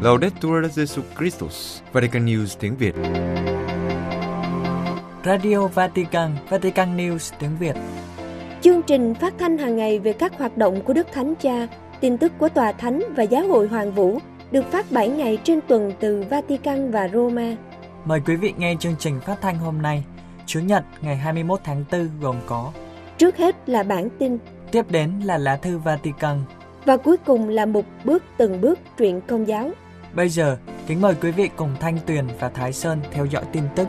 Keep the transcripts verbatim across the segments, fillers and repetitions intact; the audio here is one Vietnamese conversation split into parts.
Laudetur Jesus Christus, Vatican News tiếng Việt. Radio Vatican, Vatican News tiếng Việt. Chương trình phát thanh hàng ngày về các hoạt động của Đức Thánh Cha, tin tức của Tòa Thánh và Giáo hội Hoàng Vũ được phát bảy ngày trên tuần từ Vatican và Roma. Mời quý vị nghe chương trình phát thanh hôm nay, Chủ nhật ngày hai mươi mốt tháng tư gồm có: trước hết là bản tin, tiếp đến là lá thư Vatican và cuối cùng là mục bước từng bước truyện Công giáo. Bây giờ, kính mời quý vị cùng Thanh Tuyền và Thái Sơn theo dõi tin tức.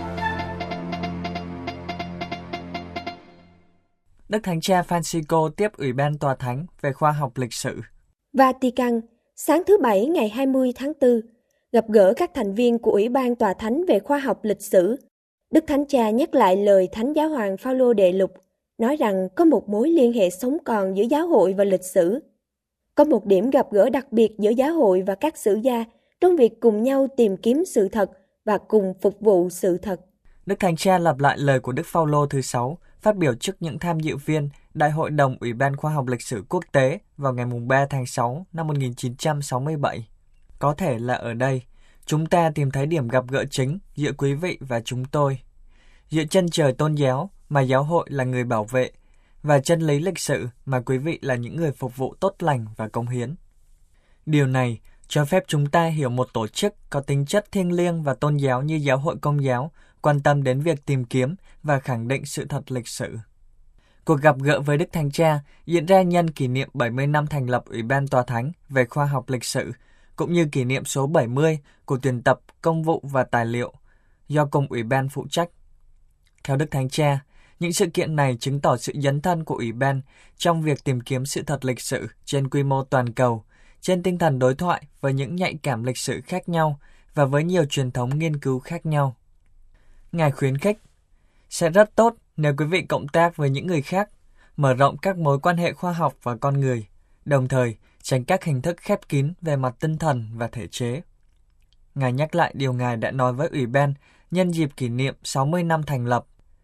Đức Thánh Cha Francisco tiếp Ủy ban Tòa Thánh về khoa học lịch sử. Vatican, sáng thứ Bảy ngày hai mươi tháng tư, gặp gỡ các thành viên của Ủy ban Tòa Thánh về khoa học lịch sử. Đức Thánh Cha nhắc lại lời Thánh Giáo hoàng Phaolô Đệ Lục, nói rằng có một mối liên hệ sống còn giữa giáo hội và lịch sử. Có một điểm gặp gỡ đặc biệt giữa giáo hội và các sử gia trong việc cùng nhau tìm kiếm sự thật và cùng phục vụ sự thật. Đức Thánh Cha lặp lại lời của Đức Phaolô thứ sáu, phát biểu trước những tham dự viên Đại hội đồng Ủy ban Khoa học Lịch sử Quốc tế vào ngày ba tháng sáu năm một nghìn chín trăm sáu mươi bảy. Có thể là ở đây, chúng ta tìm thấy điểm gặp gỡ chính giữa quý vị và chúng tôi. Giữa chân trời tôn giáo mà giáo hội là người bảo vệ, và chân lý lịch sử mà quý vị là những người phục vụ tốt lành và cống hiến. Điều này cho phép chúng ta hiểu một tổ chức có tính chất thiêng liêng và tôn giáo như Giáo hội Công giáo quan tâm đến việc tìm kiếm và khẳng định sự thật lịch sử. Cuộc gặp gỡ với Đức Thánh Cha diễn ra nhân kỷ niệm bảy mươi năm thành lập Ủy ban Tòa Thánh về khoa học lịch sử, cũng như kỷ niệm số bảy mươi của tuyển tập công vụ và tài liệu do cùng Ủy ban phụ trách. Theo Đức Thánh Cha, những sự kiện này chứng tỏ sự dấn thân của Ủy ban trong việc tìm kiếm sự thật lịch sử trên quy mô toàn cầu, trên tinh thần đối thoại với những nhạy cảm lịch sử khác nhau và với nhiều truyền thống nghiên cứu khác nhau. Ngài khuyến khích, sẽ rất tốt nếu quý vị cộng tác với những người khác, mở rộng các mối quan hệ khoa học và con người, đồng thời tránh các hình thức khép kín về mặt tinh thần và thể chế. Ngài nhắc lại điều Ngài đã nói với Ủy ban nhân dịp kỷ niệm sáu mươi năm thành lập.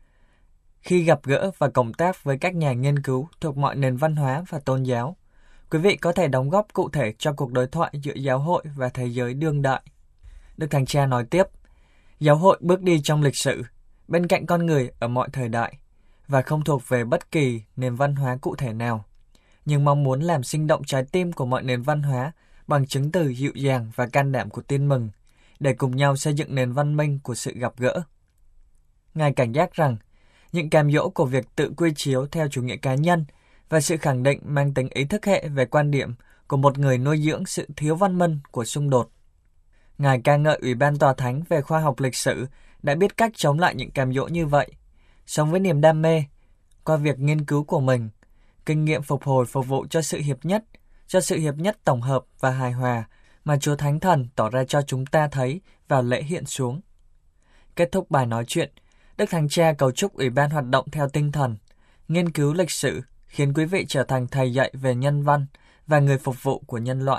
Khi gặp gỡ và cộng tác với các nhà nghiên cứu thuộc mọi nền văn hóa và tôn giáo, quý vị có thể đóng góp cụ thể cho cuộc đối thoại giữa giáo hội và thế giới đương đại. Đức Thánh Cha nói tiếp, giáo hội bước đi trong lịch sử, bên cạnh con người ở mọi thời đại, và không thuộc về bất kỳ nền văn hóa cụ thể nào, nhưng mong muốn làm sinh động trái tim của mọi nền văn hóa bằng chứng từ dịu dàng và can đảm của tin mừng, để cùng nhau xây dựng nền văn minh của sự gặp gỡ. Ngài cảnh giác rằng, những cám dỗ của việc tự quy chiếu theo chủ nghĩa cá nhân và sự khẳng định mang tính ý thức hệ về quan điểm của một người nuôi dưỡng sự thiếu văn minh của xung đột. Ngài ca ngợi Ủy ban Tòa Thánh về khoa học lịch sử đã biết cách chống lại những cám dỗ như vậy, sống với niềm đam mê, qua việc nghiên cứu của mình, kinh nghiệm phục hồi phục vụ cho sự hiệp nhất, cho sự hiệp nhất tổng hợp và hài hòa mà Chúa Thánh Thần tỏ ra cho chúng ta thấy vào lễ hiện xuống. Kết thúc bài nói chuyện, Đức Thánh Cha cầu chúc Ủy ban hoạt động theo tinh thần, nghiên cứu lịch sử, khiến quý vị trở thành thầy dạy về nhân văn và người phục vụ của nhân loại.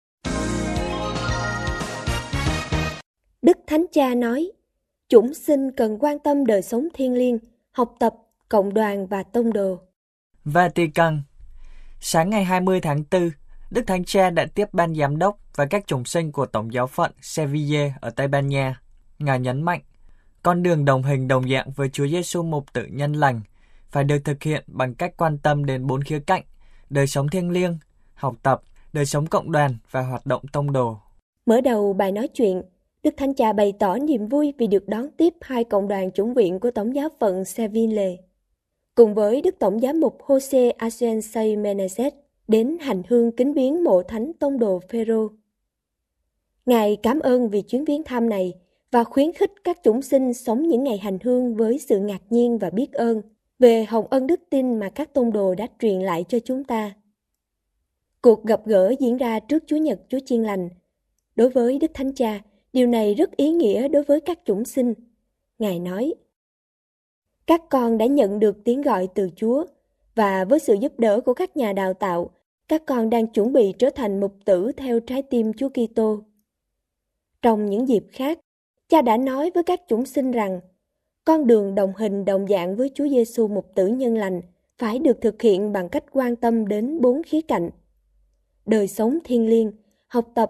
Đức Thánh Cha nói, chúng sinh cần quan tâm đời sống thiêng liêng, học tập, cộng đoàn và tông đồ. Vatican. Sáng ngày hai mươi tháng tư, Đức Thánh Cha đã tiếp ban giám đốc và các chủng sinh của Tổng giáo phận Sevilla ở Tây Ban Nha. Ngài nhấn mạnh, con đường đồng hình đồng dạng với Chúa Giêsu mục tử nhân lành phải được thực hiện bằng cách quan tâm đến bốn khía cạnh: đời sống thiêng liêng, học tập, đời sống cộng đoàn và hoạt động tông đồ. Mở đầu bài nói chuyện, Đức Thánh Cha bày tỏ niềm vui vì được đón tiếp hai cộng đoàn chủng viện của Tổng giáo phận Sevilla, cùng với Đức Tổng giám mục José Asensei Menezes đến hành hương kính viếng mộ thánh tông đồ Phêrô. Ngài cảm ơn vì chuyến viếng thăm này và khuyến khích các chủng sinh sống những ngày hành hương với sự ngạc nhiên và biết ơn về hồng ân đức tin mà các tông đồ đã truyền lại cho chúng ta. Cuộc gặp gỡ diễn ra trước Chúa Nhật Chúa Chiên Lành. Đối với Đức Thánh Cha, điều này rất ý nghĩa đối với các chủng sinh. Ngài nói, các con đã nhận được tiếng gọi từ Chúa, và với sự giúp đỡ của các nhà đào tạo, các con đang chuẩn bị trở thành mục tử theo trái tim Chúa Kitô. Trong những dịp khác, Cha đã nói với các chủng sinh rằng, con đường đồng hình đồng dạng với Chúa Giêsu mục tử nhân lành phải được thực hiện bằng cách quan tâm đến bốn khía cạnh: đời sống thiêng liêng, học tập,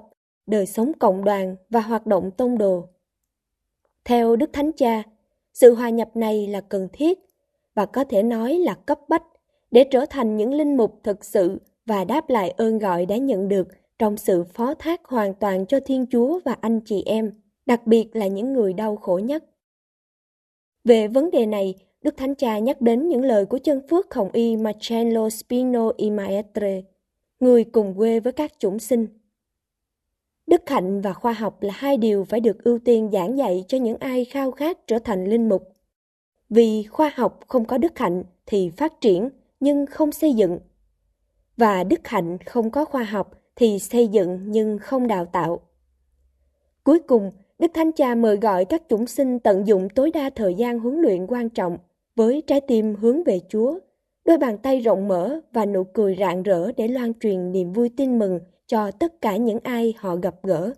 đời sống cộng đoàn và hoạt động tông đồ. Theo Đức Thánh Cha, sự hòa nhập này là cần thiết và có thể nói là cấp bách để trở thành những linh mục thực sự và đáp lại ơn gọi đã nhận được trong sự phó thác hoàn toàn cho Thiên Chúa và anh chị em, đặc biệt là những người đau khổ nhất. Về vấn đề này, Đức Thánh Cha nhắc đến những lời của chân phước Hồng Y Marcello Spino y Maestre, người cùng quê với các chủng sinh. Đức hạnh và khoa học là hai điều phải được ưu tiên giảng dạy cho những ai khao khát trở thành linh mục. Vì khoa học không có đức hạnh thì phát triển nhưng không xây dựng. Và đức hạnh không có khoa học thì xây dựng nhưng không đào tạo. Cuối cùng, Đức Thánh Cha mời gọi các chủng sinh tận dụng tối đa thời gian huấn luyện quan trọng với trái tim hướng về Chúa, đôi bàn tay rộng mở và nụ cười rạng rỡ để loan truyền niềm vui tin mừng cho tất cả những ai họ gặp gỡ.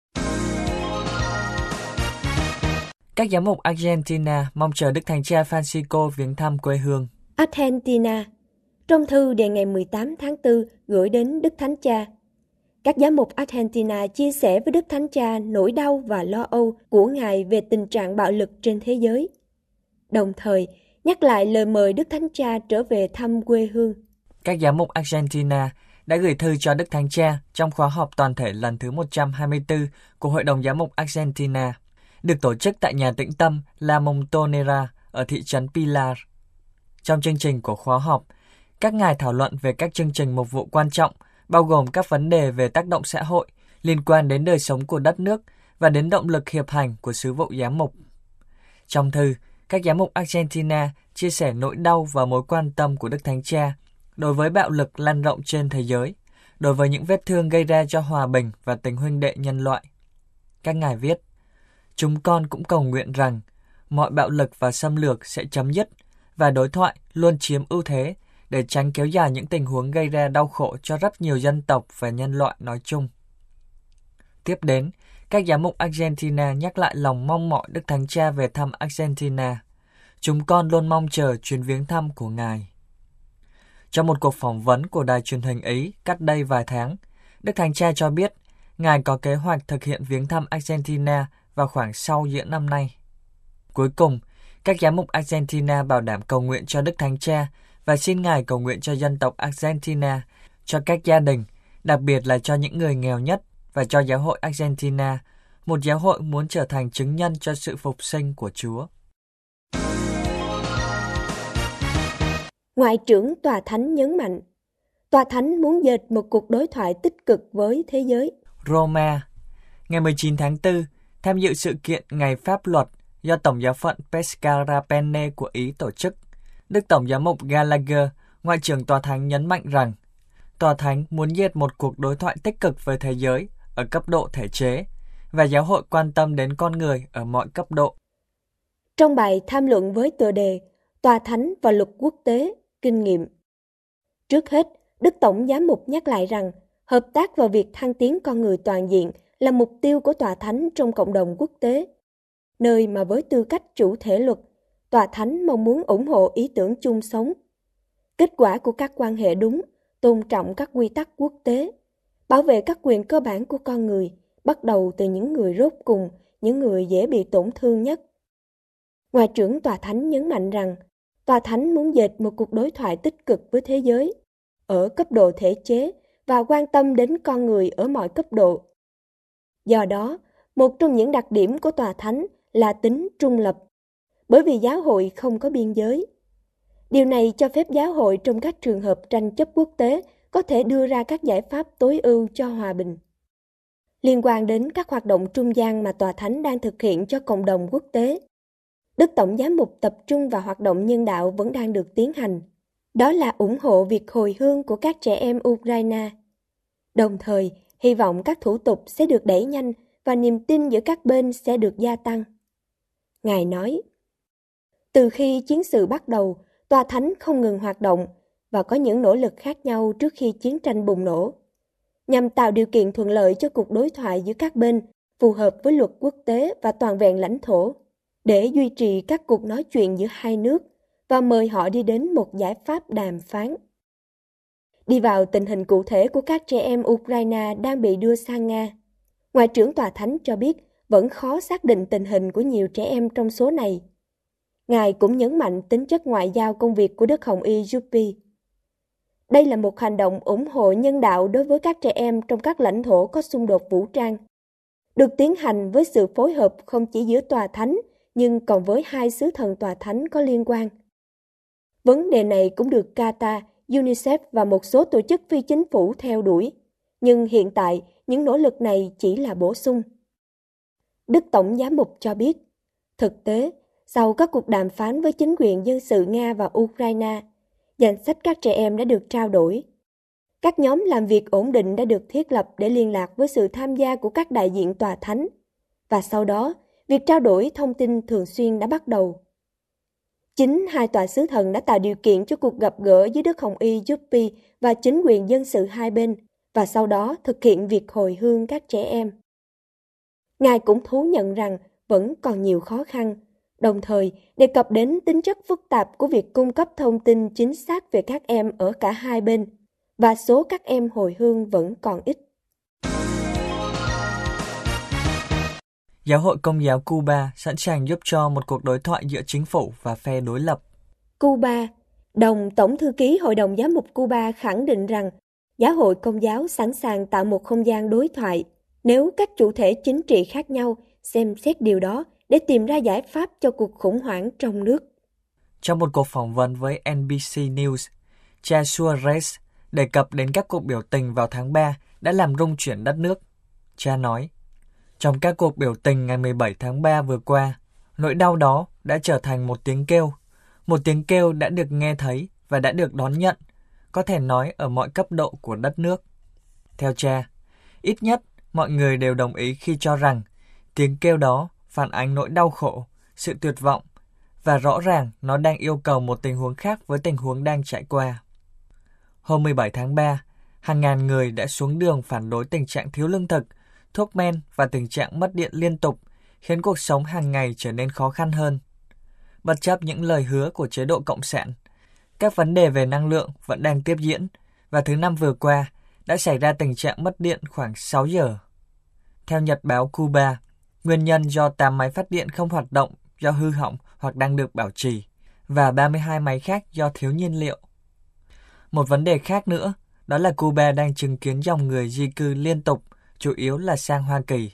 Các giám mục Argentina mong chờ Đức Thánh Cha Francisco viếng thăm quê hương. Argentina. Trong thư đề ngày mười tám tháng tư gửi đến Đức Thánh Cha, các giám mục Argentina chia sẻ với Đức Thánh Cha nỗi đau và lo âu của Ngài về tình trạng bạo lực trên thế giới, đồng thời nhắc lại lời mời Đức Thánh Cha trở về thăm quê hương. Các giám mục Argentina đã gửi thư cho Đức Thánh Cha trong khóa họp toàn thể lần thứ một trăm hai mươi tư của Hội đồng Giám mục Argentina, được tổ chức tại nhà tĩnh tâm La Montonera ở thị trấn Pilar. Trong chương trình của khóa họp, các ngài thảo luận về các chương trình mục vụ quan trọng, bao gồm các vấn đề về tác động xã hội liên quan đến đời sống của đất nước và đến động lực hiệp hành của sứ vụ giám mục. Trong thư, các giám mục Argentina chia sẻ nỗi đau và mối quan tâm của Đức Thánh Cha đối với bạo lực lan rộng trên thế giới, đối với những vết thương gây ra cho hòa bình và tình huynh đệ nhân loại. Các ngài viết, chúng con cũng cầu nguyện rằng mọi bạo lực và xâm lược sẽ chấm dứt và đối thoại luôn chiếm ưu thế để tránh kéo dài những tình huống gây ra đau khổ cho rất nhiều dân tộc và nhân loại nói chung. Tiếp đến, các giám mục Argentina nhắc lại lòng mong mỏi Đức Thánh Cha về thăm Argentina. Chúng con luôn mong chờ chuyến viếng thăm của Ngài. Trong một cuộc phỏng vấn của đài truyền hình Ý cách đây vài tháng, Đức Thánh Cha cho biết Ngài có kế hoạch thực hiện viếng thăm Argentina vào khoảng sau giữa năm nay. Cuối cùng, các giám mục Argentina bảo đảm cầu nguyện cho Đức Thánh Cha và xin Ngài cầu nguyện cho dân tộc Argentina, cho các gia đình, đặc biệt là cho những người nghèo nhất và cho giáo hội Argentina, một giáo hội muốn trở thành chứng nhân cho sự phục sinh của Chúa. Ngoại trưởng Tòa Thánh nhấn mạnh, Tòa Thánh muốn dệt một cuộc đối thoại tích cực với thế giới. Roma, ngày mười chín tháng tư, tham dự sự kiện Ngày Pháp Luật do Tổng giáo phận Pescara Penne của Ý tổ chức, Đức Tổng giám mục Gallagher, Ngoại trưởng Tòa Thánh nhấn mạnh rằng Tòa Thánh muốn dệt một cuộc đối thoại tích cực với thế giới ở cấp độ thể chế và giáo hội quan tâm đến con người ở mọi cấp độ. Trong bài tham luận với tựa đề Tòa Thánh và luật quốc tế, kinh nghiệm. Trước hết, Đức Tổng giám mục nhắc lại rằng hợp tác vào việc thăng tiến con người toàn diện là mục tiêu của Tòa Thánh trong cộng đồng quốc tế, nơi mà với tư cách chủ thể luật, Tòa Thánh mong muốn ủng hộ ý tưởng chung sống. Kết quả của các quan hệ đúng, tôn trọng các quy tắc quốc tế, bảo vệ các quyền cơ bản của con người, bắt đầu từ những người rốt cùng, những người dễ bị tổn thương nhất. Ngoại trưởng Tòa Thánh nhấn mạnh rằng, Tòa Thánh muốn dệt một cuộc đối thoại tích cực với thế giới, ở cấp độ thể chế và quan tâm đến con người ở mọi cấp độ. Do đó, một trong những đặc điểm của Tòa Thánh là tính trung lập, bởi vì giáo hội không có biên giới. Điều này cho phép giáo hội trong các trường hợp tranh chấp quốc tế có thể đưa ra các giải pháp tối ưu cho hòa bình. Liên quan đến các hoạt động trung gian mà Tòa Thánh đang thực hiện cho cộng đồng quốc tế, Đức Tổng giám mục tập trung vào hoạt động nhân đạo vẫn đang được tiến hành. Đó là ủng hộ việc hồi hương của các trẻ em Ukraine. Đồng thời, hy vọng các thủ tục sẽ được đẩy nhanh và niềm tin giữa các bên sẽ được gia tăng. Ngài nói, từ khi chiến sự bắt đầu, Tòa Thánh không ngừng hoạt động và có những nỗ lực khác nhau trước khi chiến tranh bùng nổ, nhằm tạo điều kiện thuận lợi cho cuộc đối thoại giữa các bên phù hợp với luật quốc tế và toàn vẹn lãnh thổ, để duy trì các cuộc nói chuyện giữa hai nước và mời họ đi đến một giải pháp đàm phán. Đi vào tình hình cụ thể của các trẻ em Ukraine đang bị đưa sang Nga, Ngoại trưởng tòa thánh cho biết vẫn khó xác định tình hình của nhiều trẻ em trong số này. Ngài cũng nhấn mạnh tính chất ngoại giao công việc của Đức Hồng Y Yuppie. Đây là một hành động ủng hộ nhân đạo đối với các trẻ em trong các lãnh thổ có xung đột vũ trang, được tiến hành với sự phối hợp không chỉ giữa tòa thánh nhưng còn với hai sứ thần tòa thánh có liên quan. Vấn đề này cũng được Qatar, UNICEF và một số tổ chức phi chính phủ theo đuổi, nhưng hiện tại những nỗ lực này chỉ là bổ sung. Đức Tổng giám mục cho biết, thực tế, sau các cuộc đàm phán với chính quyền dân sự Nga và Ukraine, danh sách các trẻ em đã được trao đổi. Các nhóm làm việc ổn định đã được thiết lập để liên lạc với sự tham gia của các đại diện tòa thánh, và sau đó, việc trao đổi thông tin thường xuyên đã bắt đầu. Chính hai tòa sứ thần đã tạo điều kiện cho cuộc gặp gỡ với Đức Hồng Y Yuppie và chính quyền dân sự hai bên, và sau đó thực hiện việc hồi hương các trẻ em. Ngài cũng thú nhận rằng vẫn còn nhiều khó khăn, đồng thời đề cập đến tính chất phức tạp của việc cung cấp thông tin chính xác về các em ở cả hai bên, và số các em hồi hương vẫn còn ít. Giáo hội Công giáo Cuba sẵn sàng giúp cho một cuộc đối thoại giữa chính phủ và phe đối lập. Cuba, đồng Tổng thư ký Hội đồng Giám mục Cuba khẳng định rằng Giáo hội Công giáo sẵn sàng tạo một không gian đối thoại nếu các chủ thể chính trị khác nhau xem xét điều đó để tìm ra giải pháp cho cuộc khủng hoảng trong nước. Trong một cuộc phỏng vấn với en bê xê News, cha Suarez đề cập đến các cuộc biểu tình vào tháng ba đã làm rung chuyển đất nước. Cha nói, trong các cuộc biểu tình ngày mười bảy tháng ba vừa qua, nỗi đau đó đã trở thành một tiếng kêu, một tiếng kêu đã được nghe thấy và đã được đón nhận, có thể nói ở mọi cấp độ của đất nước. Theo cha, ít nhất mọi người đều đồng ý khi cho rằng tiếng kêu đó phản ánh nỗi đau khổ, sự tuyệt vọng, và rõ ràng nó đang yêu cầu một tình huống khác với tình huống đang trải qua. Hôm mười bảy tháng ba, hàng ngàn người đã xuống đường phản đối tình trạng thiếu lương thực, thuốc men và tình trạng mất điện liên tục, khiến cuộc sống hàng ngày trở nên khó khăn hơn. Bất chấp những lời hứa của chế độ Cộng sản, các vấn đề về năng lượng vẫn đang tiếp diễn, và thứ năm vừa qua đã xảy ra tình trạng mất điện khoảng sáu giờ. Theo nhật báo Cuba, nguyên nhân do tám máy phát điện không hoạt động do hư hỏng hoặc đang được bảo trì, và ba mươi hai máy khác do thiếu nhiên liệu. Một vấn đề khác nữa, đó là Cuba đang chứng kiến dòng người di cư liên tục, chủ yếu là sang Hoa Kỳ.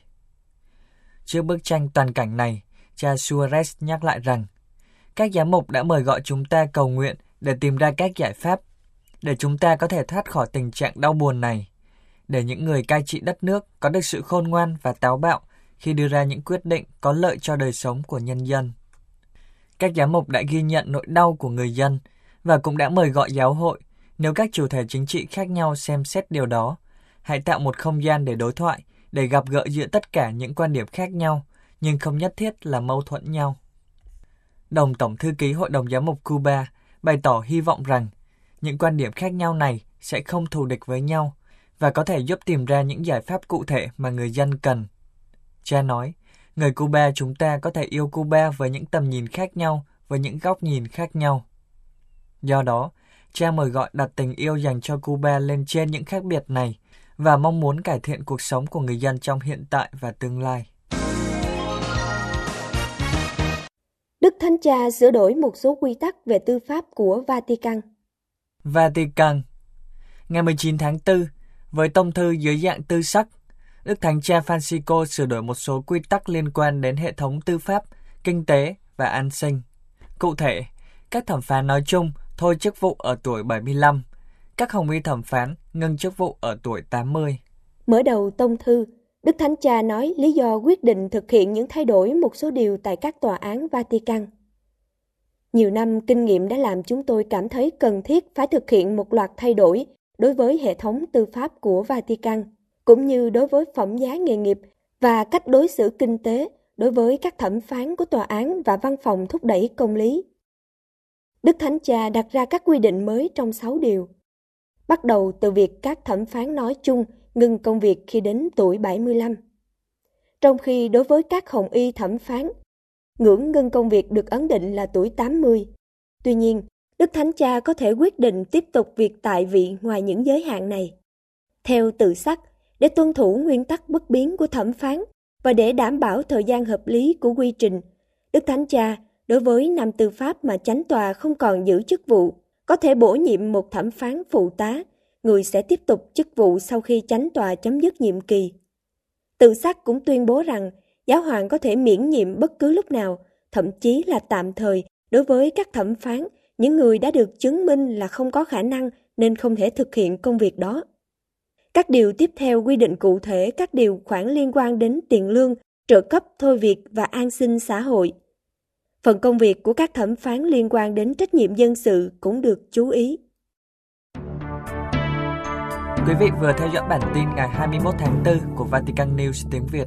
Trước bức tranh toàn cảnh này, cha Suarez nhắc lại rằng, các giám mục đã mời gọi chúng ta cầu nguyện để tìm ra các giải pháp, để chúng ta có thể thoát khỏi tình trạng đau buồn này, để những người cai trị đất nước có được sự khôn ngoan và táo bạo khi đưa ra những quyết định có lợi cho đời sống của nhân dân. Các giám mục đã ghi nhận nỗi đau của người dân và cũng đã mời gọi giáo hội, nếu các chủ thể chính trị khác nhau xem xét điều đó, hãy tạo một không gian để đối thoại, để gặp gỡ giữa tất cả những quan điểm khác nhau, nhưng không nhất thiết là mâu thuẫn nhau. Đồng Tổng thư ký Hội đồng Giám mục Cuba bày tỏ hy vọng rằng những quan điểm khác nhau này sẽ không thù địch với nhau và có thể giúp tìm ra những giải pháp cụ thể mà người dân cần. Cha nói, người Cuba chúng ta có thể yêu Cuba với những tầm nhìn khác nhau, với những góc nhìn khác nhau. Do đó, cha mời gọi đặt tình yêu dành cho Cuba lên trên những khác biệt này và mong muốn cải thiện cuộc sống của người dân trong hiện tại và tương lai. Đức Thánh Cha sửa đổi một số quy tắc về tư pháp của Vatican. Vatican. Ngày mười chín tháng tư, với tông thư dưới dạng tư sắc, Đức Thánh Cha Francisco sửa đổi một số quy tắc liên quan đến hệ thống tư pháp, kinh tế và an sinh. Cụ thể, các thẩm phán nói chung thôi chức vụ ở tuổi bảy mươi lăm, các hồng y thẩm phán ngưng chức vụ ở tuổi tám mươi. Mở đầu tông thư, Đức Thánh Cha nói lý do quyết định thực hiện những thay đổi một số điều tại các tòa án Vatican. Nhiều năm kinh nghiệm đã làm chúng tôi cảm thấy cần thiết phải thực hiện một loạt thay đổi đối với hệ thống tư pháp của Vatican, cũng như đối với phẩm giá nghề nghiệp và cách đối xử kinh tế đối với các thẩm phán của tòa án và văn phòng thúc đẩy công lý. Đức Thánh Cha đặt ra các quy định mới trong sáu điều, bắt đầu từ việc các thẩm phán nói chung ngừng công việc khi đến tuổi bảy mươi lăm. Trong khi đối với các hồng y thẩm phán, ngưỡng ngưng công việc được ấn định là tuổi tám mươi. Tuy nhiên, Đức Thánh Cha có thể quyết định tiếp tục việc tại vị ngoài những giới hạn này. Theo tự sắc, để tuân thủ nguyên tắc bất biến của thẩm phán và để đảm bảo thời gian hợp lý của quy trình. Đức Thánh Cha, đối với năm tư pháp mà chánh tòa không còn giữ chức vụ, có thể bổ nhiệm một thẩm phán phụ tá, người sẽ tiếp tục chức vụ sau khi chánh tòa chấm dứt nhiệm kỳ. Tự sắc cũng tuyên bố rằng giáo hoàng có thể miễn nhiệm bất cứ lúc nào, thậm chí là tạm thời đối với các thẩm phán, những người đã được chứng minh là không có khả năng nên không thể thực hiện công việc đó. Các điều tiếp theo quy định cụ thể các điều khoản liên quan đến tiền lương, trợ cấp thôi việc và an sinh xã hội. Phần công việc của các thẩm phán liên quan đến trách nhiệm dân sự cũng được chú ý. Quý vị vừa theo dõi bản tin ngày hai mươi mốt tháng tư của Vatican News tiếng Việt.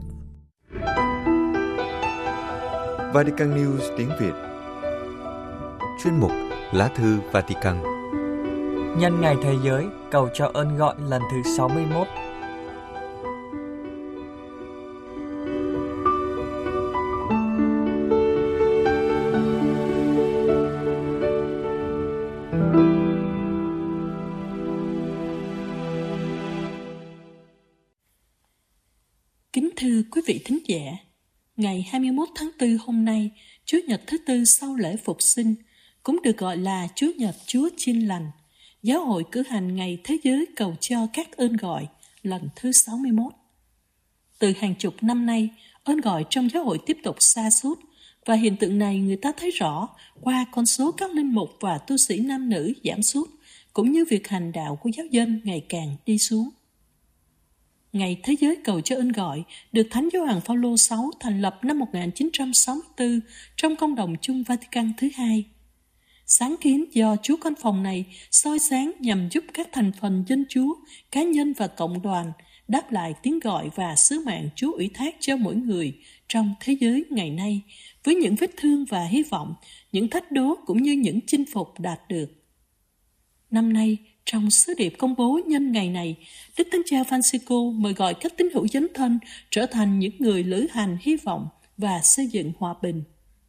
Vatican News tiếng Việt. Chuyên mục Lá thư Vatican. Nhân ngày Thế giới cầu cho ơn gọi lần thứ sáu mươi mốt. Kính thưa quý vị thính giả, ngày hai mươi mốt tháng tư hôm nay, Chúa Nhật thứ tư sau lễ Phục sinh, cũng được gọi là Chúa Nhật Chúa Chiên Lành. Giáo hội cử hành ngày Thế giới cầu cho các ơn gọi lần thứ sáu mươi mốt. Từ hàng chục năm nay, ơn gọi trong giáo hội tiếp tục sa sút, và hiện tượng này người ta thấy rõ qua con số các linh mục và tu sĩ nam nữ giảm sút, cũng như việc hành đạo của giáo dân ngày càng đi xuống. Ngày Thế giới cầu cho ơn gọi được Thánh Gioan Phaolô đệ nhị thành lập năm một nghìn chín trăm sáu mươi tư trong công đồng chung Vatican thứ hai. Sáng kiến do Chúa Con Phòng này soi sáng nhằm giúp các thành phần dân Chúa, cá nhân và cộng đoàn đáp lại tiếng gọi và sứ mạng Chúa ủy thác cho mỗi người trong thế giới ngày nay, với những vết thương và hy vọng, những thách đố cũng như những chinh phục đạt được. Năm nay, trong sứ điệp công bố nhân ngày này, Đức Thánh Cha Francisco mời gọi các tín hữu dấn thân trở thành những người lữ hành hy vọng và xây dựng hòa bình.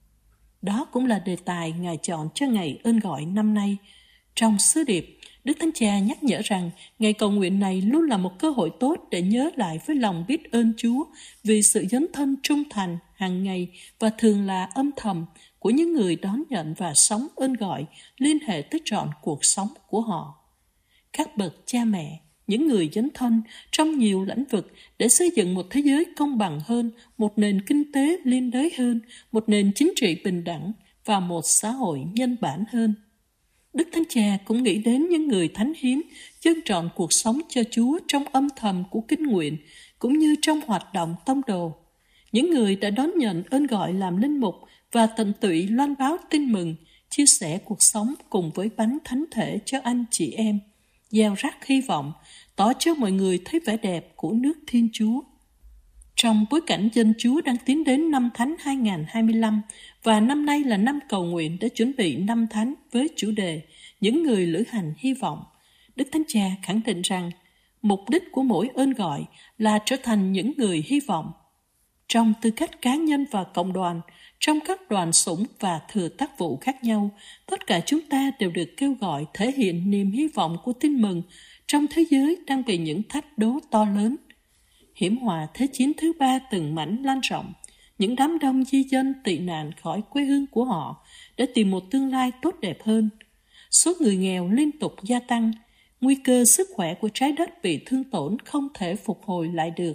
Đó cũng là đề tài Ngài chọn cho ngày ơn gọi năm nay. Trong sứ điệp, Đức Thánh Cha nhắc nhở rằng ngày cầu nguyện này luôn là một cơ hội tốt để nhớ lại với lòng biết ơn Chúa vì sự dấn thân trung thành hàng ngày và thường là âm thầm của những người đón nhận và sống ơn gọi liên hệ tới trọn cuộc sống của họ. Các bậc cha mẹ, những người dấn thân trong nhiều lĩnh vực để xây dựng một thế giới công bằng hơn, một nền kinh tế liên đới hơn, một nền chính trị bình đẳng và một xã hội nhân bản hơn. Đức Thánh Cha cũng nghĩ đến những người thánh hiến dâng trọn cuộc sống cho Chúa trong âm thầm của kinh nguyện, cũng như trong hoạt động tông đồ. Những người đã đón nhận ơn gọi làm linh mục và tận tụy loan báo tin mừng, chia sẻ cuộc sống cùng với bánh thánh thể cho anh chị em, gieo rắc hy vọng, tỏ cho mọi người thấy vẻ đẹp của nước Thiên Chúa. Trong bối cảnh dân Chúa đang tiến đến năm Thánh hai không hai lăm và năm nay là năm cầu nguyện để chuẩn bị năm Thánh với chủ đề Những người lữ hành hy vọng, Đức Thánh Cha khẳng định rằng mục đích của mỗi ơn gọi là trở thành những người hy vọng. Trong tư cách cá nhân và cộng đoàn, trong các đoàn sủng và thừa tác vụ khác nhau, tất cả chúng ta đều được kêu gọi thể hiện niềm hy vọng của tin mừng trong thế giới đang bị những thách đố to lớn. Hiểm họa Thế chiến thứ ba từng mảnh lan rộng, những đám đông di dân tị nạn khỏi quê hương của họ để tìm một tương lai tốt đẹp hơn. Số người nghèo liên tục gia tăng, nguy cơ sức khỏe của trái đất bị thương tổn không thể phục hồi lại được.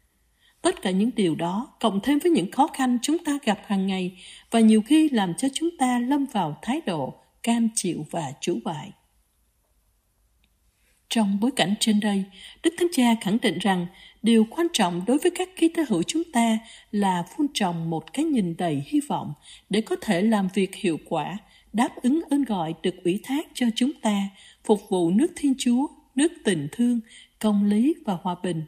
Tất cả những điều đó, cộng thêm với những khó khăn chúng ta gặp hàng ngày và nhiều khi làm cho chúng ta lâm vào thái độ cam chịu và chủ bại. Trong bối cảnh trên đây, Đức Thánh Cha khẳng định rằng điều quan trọng đối với các Kitô hữu chúng ta là vun trồng một cái nhìn đầy hy vọng để có thể làm việc hiệu quả, đáp ứng ơn gọi được ủy thác cho chúng ta, phục vụ nước Thiên Chúa, nước tình thương, công lý và hòa bình.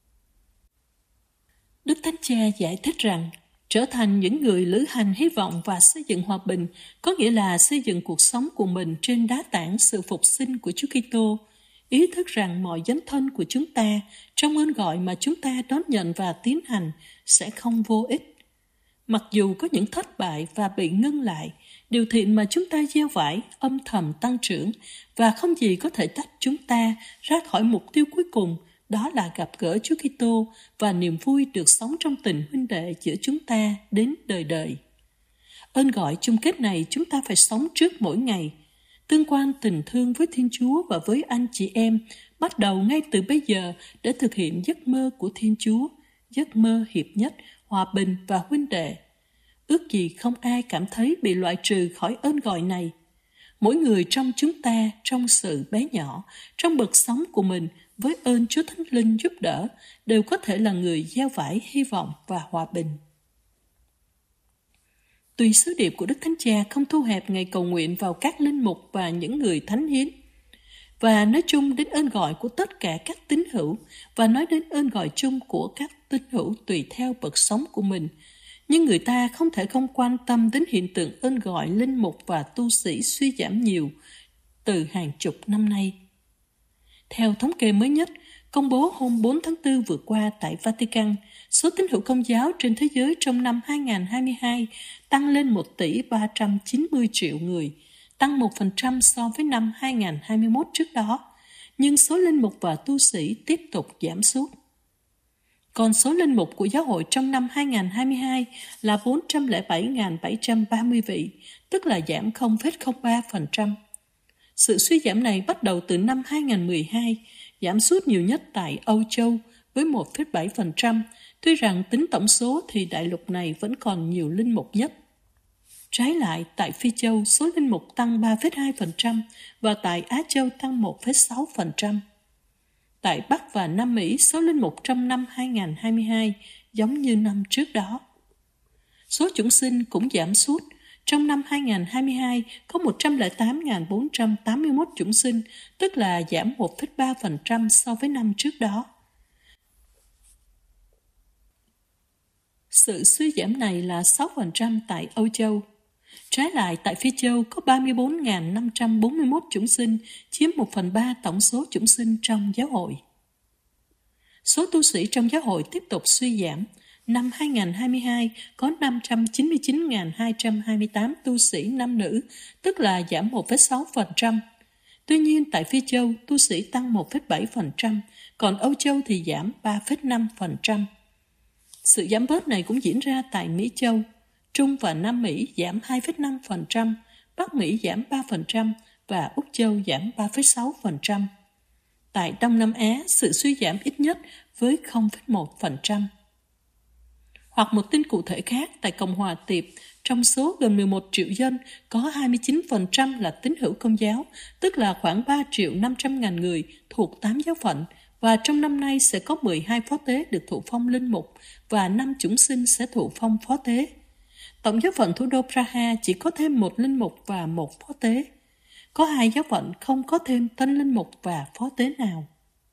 Đức Thánh Cha giải thích rằng trở thành những người lữ hành hy vọng và xây dựng hòa bình có nghĩa là xây dựng cuộc sống của mình trên đá tảng sự phục sinh của Chúa Kitô, ý thức rằng mọi dấn thân của chúng ta trong ơn gọi mà chúng ta đón nhận và tiến hành sẽ không vô ích. Mặc dù có những thất bại và bị ngưng lại, điều thiện mà chúng ta gieo vải âm thầm tăng trưởng và không gì có thể tách chúng ta ra khỏi mục tiêu cuối cùng đó là gặp gỡ Chúa Kitô và niềm vui được sống trong tình huynh đệ giữa chúng ta đến đời đời. Ơn gọi chung kết này chúng ta phải sống trước mỗi ngày, tương quan tình thương với Thiên Chúa và với anh chị em, bắt đầu ngay từ bây giờ để thực hiện giấc mơ của Thiên Chúa, giấc mơ hiệp nhất, hòa bình và huynh đệ. Ước gì không ai cảm thấy bị loại trừ khỏi ơn gọi này. Mỗi người trong chúng ta, trong sự bé nhỏ, trong bậc sống của mình, với ơn Chúa Thánh Linh giúp đỡ, đều có thể là người gieo vải hy vọng và hòa bình. Tuy sứ điệp của Đức Thánh Cha không thu hẹp ngày cầu nguyện vào các linh mục và những người thánh hiến, và nói chung đến ơn gọi của tất cả các tín hữu, và nói đến ơn gọi chung của các tín hữu tùy theo bậc sống của mình, nhưng người ta không thể không quan tâm đến hiện tượng ơn gọi linh mục và tu sĩ suy giảm nhiều từ hàng chục năm nay. Theo thống kê mới nhất, công bố hôm bốn tháng tư vừa qua tại Vatican, số tín hữu Công giáo trên thế giới trong năm hai không hai hai tăng lên một tỷ ba trăm chín mươi triệu người, tăng một phần trăm so với năm hai không hai mốt trước đó, nhưng số linh mục và tu sĩ tiếp tục giảm sút. Còn số linh mục của giáo hội trong năm hai không hai hai là bốn trăm lẻ bảy nghìn bảy trăm ba mươi vị, tức là giảm không phẩy không ba phần trăm. Sự suy giảm này bắt đầu từ năm hai không một hai, giảm sút nhiều nhất tại Âu Châu với một phẩy bảy phần trăm, tuy rằng tính tổng số thì đại lục này vẫn còn nhiều linh mục nhất. Trái lại, tại Phi Châu, số linh mục tăng ba phẩy hai phần trăm và tại Á Châu tăng một phẩy sáu phần trăm. Tại Bắc và Nam Mỹ, số linh mục trong năm hai không hai hai giống như năm trước đó. Số chúng sinh cũng giảm sút. Trong năm hai không hai hai có một trăm lẻ tám nghìn bốn trăm tám mươi mốt chúng sinh, tức là giảm một phẩy ba phần trăm so với năm trước đó. Sự suy giảm này là sáu phần trăm tại Âu Châu. Trái lại, tại Phi Châu có ba mươi bốn nghìn năm trăm bốn mươi mốt chúng sinh, chiếm một phần ba tổng số chúng sinh trong giáo hội. Số tu sĩ trong giáo hội tiếp tục suy giảm. Năm hai không hai hai có năm trăm chín mươi chín nghìn hai trăm hai mươi tám tu sĩ nam nữ, tức là giảm một phẩy sáu phần trăm. Tuy nhiên, tại Phi Châu, tu sĩ tăng một phẩy bảy phần trăm, còn Âu Châu thì giảm ba phẩy năm phần trăm. Sự giảm bớt này cũng diễn ra tại Mỹ Châu. Trung và Nam Mỹ giảm hai phẩy năm phần trăm, Bắc Mỹ giảm ba phần trăm và Úc Châu giảm ba phẩy sáu phần trăm. Tại Đông Nam Á, sự suy giảm ít nhất với không phẩy một phần trăm. Hoặc một tin cụ thể khác, tại Cộng hòa Tiệp, trong số gần mười một triệu dân, có hai mươi chín phần trăm là tín hữu Công giáo, tức là khoảng ba triệu năm trăm ngàn người thuộc tám giáo phận, và trong năm nay sẽ có mười hai phó tế được thụ phong linh mục và năm chúng sinh sẽ thụ phong phó tế. Tổng giáo phận thủ đô Praha chỉ có thêm một linh mục và một phó tế. Có hai giáo phận không có thêm tân linh mục và phó tế nào.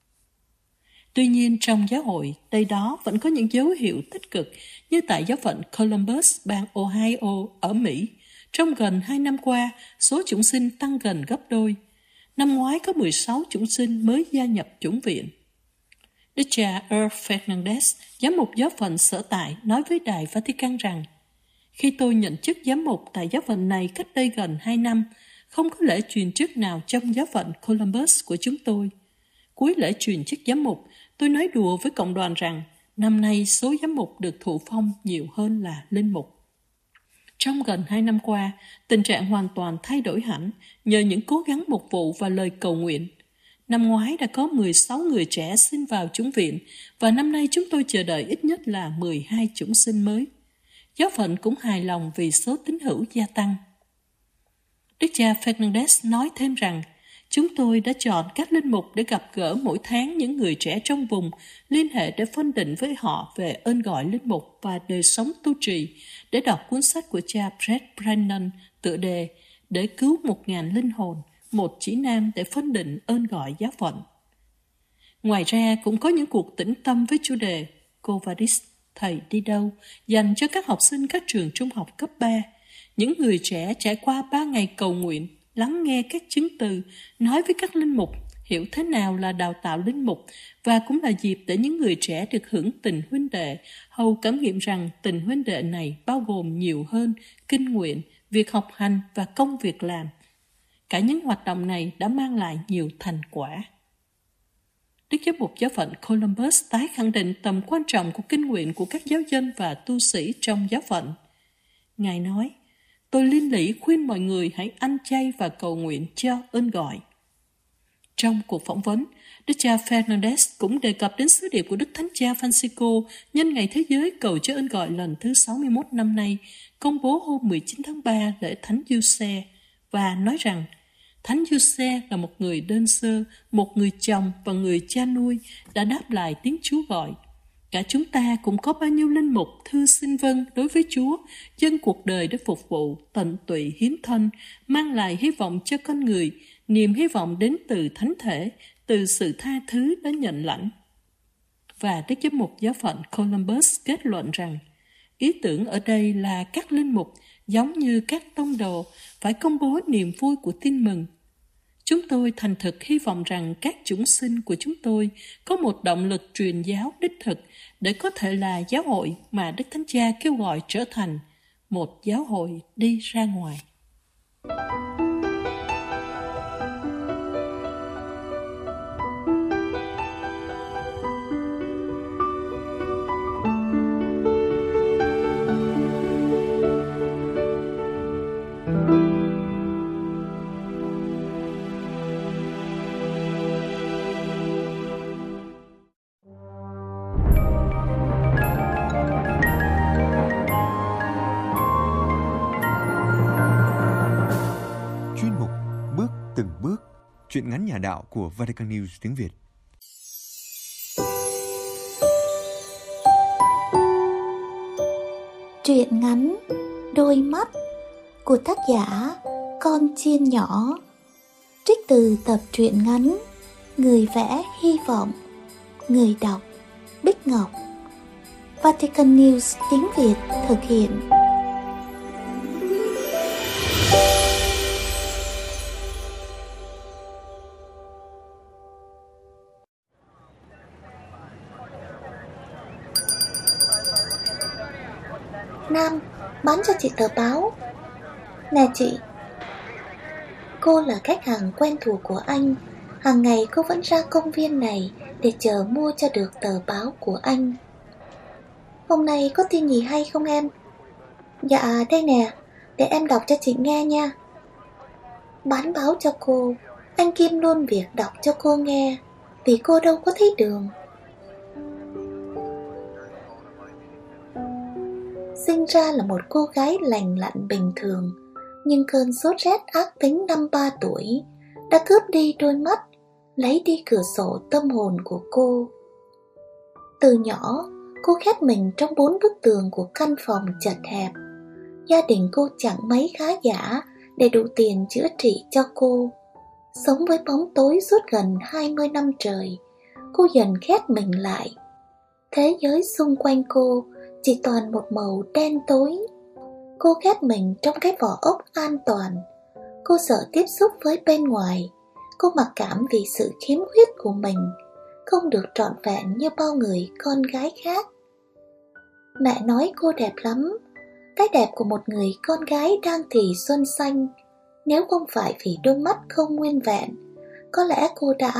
Tuy nhiên, trong giáo hội, đây đó vẫn có những dấu hiệu tích cực, như tại giáo phận Columbus, bang Ohio ở Mỹ. Trong gần hai năm qua, số chủng sinh tăng gần gấp đôi. Năm ngoái có mười sáu chủng sinh mới gia nhập chủng viện. Đức cha Earl Fernandez, giám mục giáo phận sở tại, nói với Đài Vatican rằng, khi tôi nhận chức giám mục tại giáo phận này cách đây gần hai năm, không có lễ truyền chức nào trong giáo phận Columbus của chúng tôi. Cuối lễ truyền chức giám mục, tôi nói đùa với cộng đoàn rằng năm nay số giám mục được thụ phong nhiều hơn là linh mục. Trong gần hai năm qua, tình trạng hoàn toàn thay đổi hẳn nhờ những cố gắng mục vụ và lời cầu nguyện. Năm ngoái đã có mười sáu người trẻ xin vào chủng viện và năm nay chúng tôi chờ đợi ít nhất là mười hai chủng sinh mới. Giáo phận cũng hài lòng vì số tín hữu gia tăng. Đức cha Fernandez nói thêm rằng, chúng tôi đã chọn các linh mục để gặp gỡ mỗi tháng những người trẻ trong vùng, liên hệ để phân định với họ về ơn gọi linh mục và đời sống tu trì, để đọc cuốn sách của cha Brett Brennan tựa đề Để cứu một ngàn linh hồn, một chỉ nam để phân định ơn gọi giáo phận. Ngoài ra cũng có những cuộc tĩnh tâm với chủ đề Quo Vadis, thầy đi đâu, dành cho các học sinh các trường trung học cấp ba. Những người trẻ trải qua ba ngày cầu nguyện, lắng nghe các chứng từ, nói với các linh mục, hiểu thế nào là đào tạo linh mục, và cũng là dịp để những người trẻ được hưởng tình huynh đệ, hầu cảm nghiệm rằng tình huynh đệ này bao gồm nhiều hơn kinh nguyện, việc học hành và công việc làm. Cả những hoạt động này đã mang lại nhiều thành quả. Đức Giám mục Giáo phận Columbus tái khẳng định tầm quan trọng của kinh nguyện của các giáo dân và tu sĩ trong giáo phận. Ngài nói, tôi liên lỉ khuyên mọi người hãy ăn chay và cầu nguyện cho ơn gọi. Trong cuộc phỏng vấn, Đức cha Fernandez cũng đề cập đến sứ điệp của Đức Thánh cha Francisco nhân Ngày Thế giới cầu cho ơn gọi lần thứ sáu mươi mốt năm nay, công bố hôm mười chín tháng ba lễ Thánh Giuse, và nói rằng Thánh Giuse là một người đơn sơ, một người chồng và người cha nuôi đã đáp lại tiếng Chúa gọi. Cả chúng ta cũng có bao nhiêu linh mục thư xin vâng đối với Chúa, dâng cuộc đời để phục vụ, tận tụy hiến thân, mang lại hy vọng cho con người, niềm hy vọng đến từ thánh thể, từ sự tha thứ đã nhận lãnh. Và Đức Giám mục Giáo phận Columbus kết luận rằng, ý tưởng ở đây là các linh mục, giống như các tông đồ, phải công bố niềm vui của tin mừng. Chúng tôi thành thực hy vọng rằng các chúng sinh của chúng tôi có một động lực truyền giáo đích thực để có thể là giáo hội mà Đức Thánh Cha kêu gọi trở thành, một giáo hội đi ra ngoài. Chuyện ngắn nhà đạo của Vatican News tiếng Việt. Truyện ngắn Đôi mắt của tác giả Con Chiên Nhỏ, trích từ tập truyện ngắn Người vẽ hy vọng, người đọc Bích Ngọc. Vatican News tiếng Việt thực hiện. Nam, bán cho chị tờ báo. Nè chị. Cô là khách hàng quen thuộc của anh. Hàng ngày cô vẫn ra công viên này để chờ mua cho được tờ báo của anh. Hôm nay có tin gì hay không em? Dạ đây nè, để em đọc cho chị nghe nha. Bán báo cho cô, anh kiêm luôn việc đọc cho cô nghe, vì cô đâu có thấy đường. Sinh ra là một cô gái lành lặn bình thường, nhưng cơn sốt rét ác tính năm ba tuổi đã cướp đi đôi mắt, lấy đi cửa sổ tâm hồn của cô. Từ nhỏ, cô khép mình trong bốn bức tường của căn phòng chật hẹp. Gia đình cô chẳng mấy khá giả để đủ tiền chữa trị cho cô. Sống với bóng tối suốt gần hai mươi năm trời, cô dần khép mình lại. Thế giới xung quanh cô chỉ toàn một màu đen tối. Cô khép mình trong cái vỏ ốc an toàn. Cô sợ tiếp xúc với bên ngoài. Cô mặc cảm vì sự khiếm khuyết của mình, không được trọn vẹn như bao người con gái khác. Mẹ nói cô đẹp lắm, cái đẹp của một người con gái đang thì xuân xanh. Nếu không phải vì đôi mắt không nguyên vẹn, có lẽ cô đã...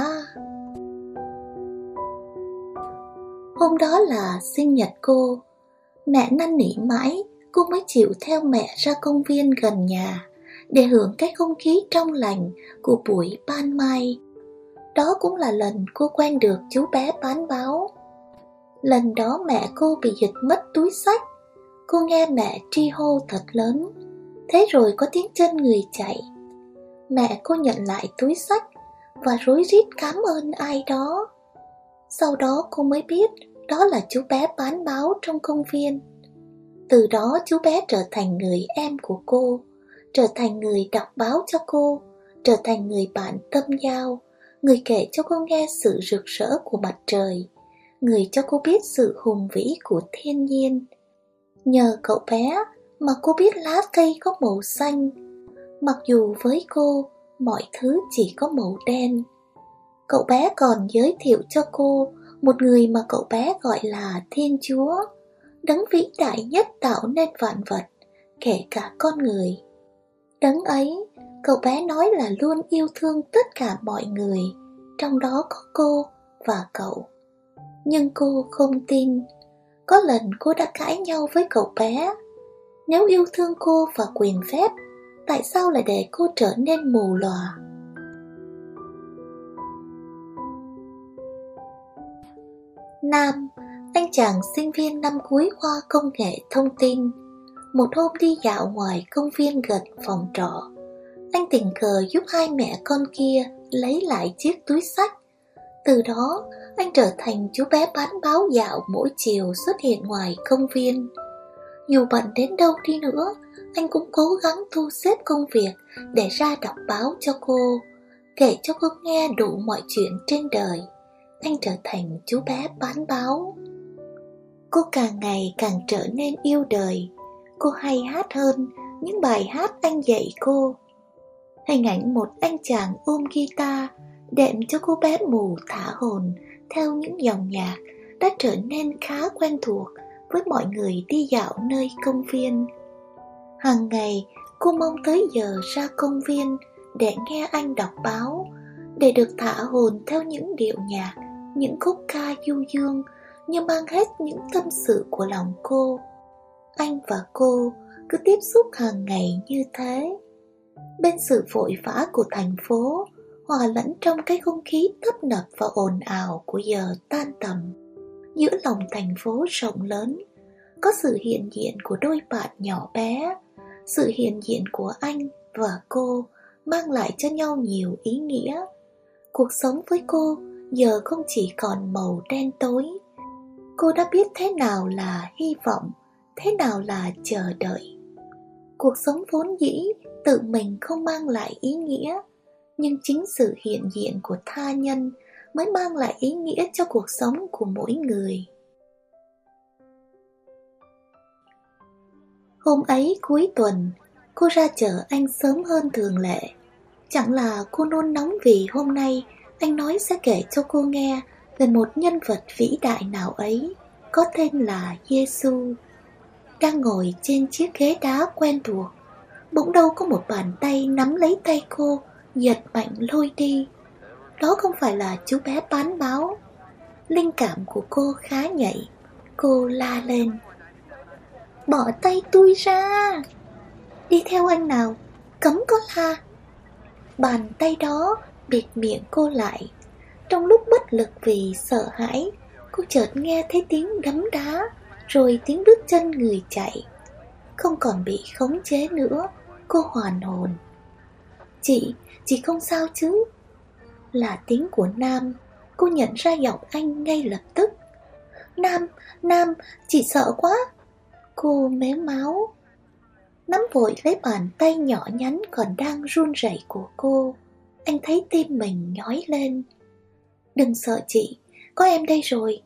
Hôm đó là sinh nhật cô. Mẹ năn nỉ mãi, cô mới chịu theo mẹ ra công viên gần nhà để hưởng cái không khí trong lành của buổi ban mai. Đó cũng là lần cô quen được chú bé bán báo. Lần đó mẹ cô bị giật mất túi xách. Cô nghe mẹ tri hô thật lớn. Thế rồi có tiếng chân người chạy. Mẹ cô nhận lại túi xách và rối rít cảm ơn ai đó. Sau đó cô mới biết đó là chú bé bán báo trong công viên. Từ đó chú bé trở thành người em của cô, trở thành người đọc báo cho cô, trở thành người bạn tâm giao, người kể cho cô nghe sự rực rỡ của mặt trời, người cho cô biết sự hùng vĩ của thiên nhiên. Nhờ cậu bé mà cô biết lá cây có màu xanh, mặc dù với cô mọi thứ chỉ có màu đen. Cậu bé còn giới thiệu cho cô một người mà cậu bé gọi là Thiên Chúa, đấng vĩ đại nhất tạo nên vạn vật, kể cả con người. Đấng ấy, cậu bé nói là luôn yêu thương tất cả mọi người, trong đó có cô và cậu. Nhưng cô không tin. Có lần cô đã cãi nhau với cậu bé. Nếu yêu thương cô và quyền phép, tại sao lại để cô trở nên mù lòa? Nam, anh chàng sinh viên năm cuối khoa công nghệ thông tin. Một hôm đi dạo ngoài công viên gần phòng trọ, anh tình cờ giúp hai mẹ con kia lấy lại chiếc túi xách. Từ đó, anh trở thành chú bé bán báo dạo mỗi chiều xuất hiện ngoài công viên. Dù bận đến đâu đi nữa, anh cũng cố gắng thu xếp công việc để ra đọc báo cho cô, kể cho cô nghe đủ mọi chuyện trên đời. Anh trở thành chú bé bán báo. Cô càng ngày càng trở nên yêu đời. Cô hay hát hơn những bài hát anh dạy cô. Hình ảnh một anh chàng ôm guitar đệm cho cô bé mù thả hồn theo những dòng nhạc đã trở nên khá quen thuộc với mọi người đi dạo nơi công viên. Hàng ngày cô mong tới giờ ra công viên để nghe anh đọc báo, để được thả hồn theo những điệu nhạc, những khúc ca du dương như mang hết những tâm sự của lòng cô. Anh và cô cứ tiếp xúc hàng ngày như thế, bên sự vội vã của thành phố, hòa lẫn trong cái không khí tấp nập và ồn ào của giờ tan tầm. Giữa lòng thành phố rộng lớn, có sự hiện diện của đôi bạn nhỏ bé. Sự hiện diện của anh và cô mang lại cho nhau nhiều ý nghĩa. Cuộc sống với cô giờ không chỉ còn màu đen tối. Cô đã biết thế nào là hy vọng, thế nào là chờ đợi. Cuộc sống vốn dĩ tự mình không mang lại ý nghĩa, nhưng chính sự hiện diện của tha nhân mới mang lại ý nghĩa cho cuộc sống của mỗi người. Hôm ấy cuối tuần, cô ra chợ anh sớm hơn thường lệ. Chẳng là cô nôn nóng vì hôm nay anh nói sẽ kể cho cô nghe về một nhân vật vĩ đại nào ấy, có tên là Giêsu. Đang ngồi trên chiếc ghế đá quen thuộc, bỗng đâu có một bàn tay nắm lấy tay cô, giật mạnh lôi đi. Đó không phải là chú bé bán báo. Linh cảm của cô khá nhạy. Cô la lên: "Bỏ tay tôi ra! Đi theo anh nào, cấm có la!" Bàn tay đó bịt miệng cô lại. Trong lúc bất lực vì sợ hãi, cô chợt nghe thấy tiếng đấm đá, rồi tiếng bước chân người chạy. Không còn bị khống chế nữa, cô hoàn hồn. Chị, chị không sao chứ?" Là tiếng của Nam. Cô nhận ra giọng anh ngay lập tức. Nam, Nam, chị sợ quá." Cô mếu máo, nắm vội lấy bàn tay nhỏ nhắn còn đang run rẩy của cô. Anh thấy tim mình nhói lên. "Đừng sợ chị, có em đây rồi."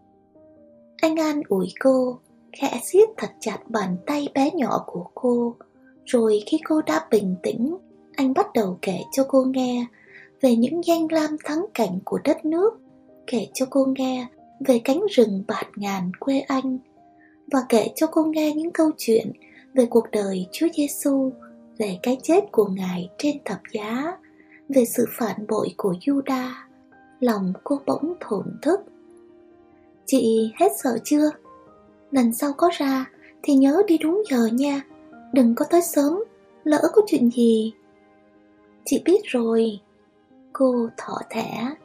Anh an ủi cô, khẽ siết thật chặt bàn tay bé nhỏ của cô. Rồi khi cô đã bình tĩnh, anh bắt đầu kể cho cô nghe về những danh lam thắng cảnh của đất nước, kể cho cô nghe về cánh rừng bạt ngàn quê anh, và kể cho cô nghe những câu chuyện về cuộc đời Chúa Giêsu, về cái chết của Ngài trên thập giá, về sự phản bội của Juda. Lòng cô bỗng thổn thức. "Chị hết sợ chưa? Lần sau có ra thì nhớ đi đúng giờ nha, đừng có tới sớm, lỡ có chuyện gì." "Chị biết rồi." Cô thỏ thẻ.